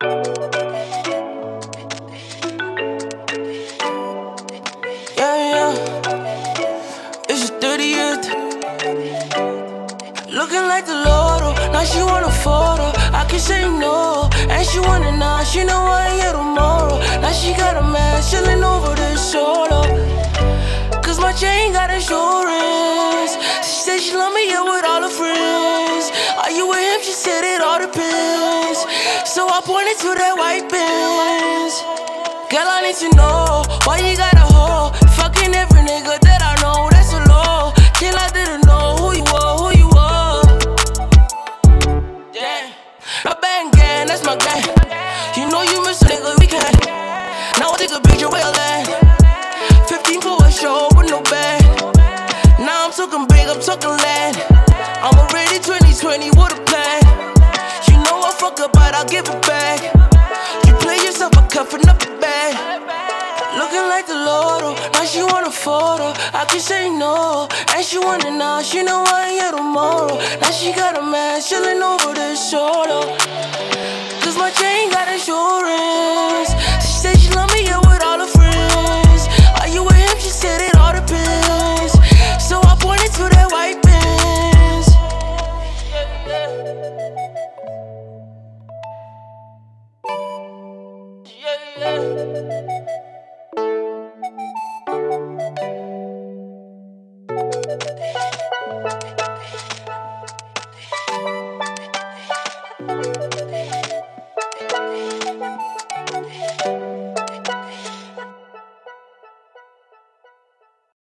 Yeah, it's your 30th. Looking like the Lotto, now she want a photo. I can say no, and she want it now. She know I ain't here tomorrow. Now she got a man chillin' over this solo. Cause my chain got insurance. She said she love me, yeah, with all her friends. Are you with him? She said it all depends. So I pointed to that white Benz. Girl, I need to know why you got a hoe. Fucking every nigga that I know, that's a low. Till I didn't know who you were. Damn, a bang gang, that's my gang. You know you miss a nigga, we can. Now I take a picture where you land. 15 for a show with no bag. Now I'm talking big, I'm talking land. I'm already 2020, what a plan. You know I fuck up, but I'll give it back. You play yourself, I'm cuffing up the bag. Looking like the Lotto, now she want a photo. I can say no, and she want it now. She know I ain't here tomorrow. Now she got a man chillin' over this solo. Cause my chain got insurance. She said she love me, yeah, with all her friends. Are you with him? She said it all depends. So I pointed to that white Benz. Yeah.